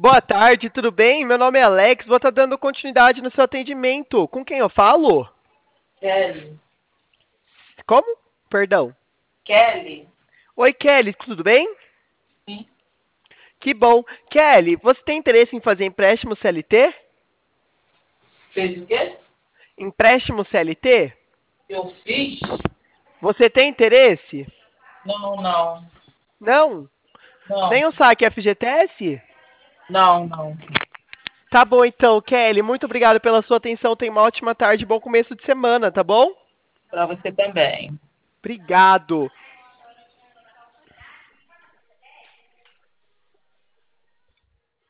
Boa tarde, tudo bem? Meu nome é Alex, vou estar dando continuidade no seu atendimento. Com quem eu falo? Kelly. Como? Perdão. Kelly? Oi, Kelly, tudo bem? Sim. Que bom. Kelly, você tem interesse em fazer empréstimo CLT? Fez o quê? Empréstimo CLT? Eu fiz? Você tem interesse? Não, não. Não? Não, Nem o saque FGTS? não. Tá bom então, Kelly. Muito obrigado pela sua atenção. Tenha uma ótima tarde, bom começo de semana, tá bom? Para você também. Obrigado.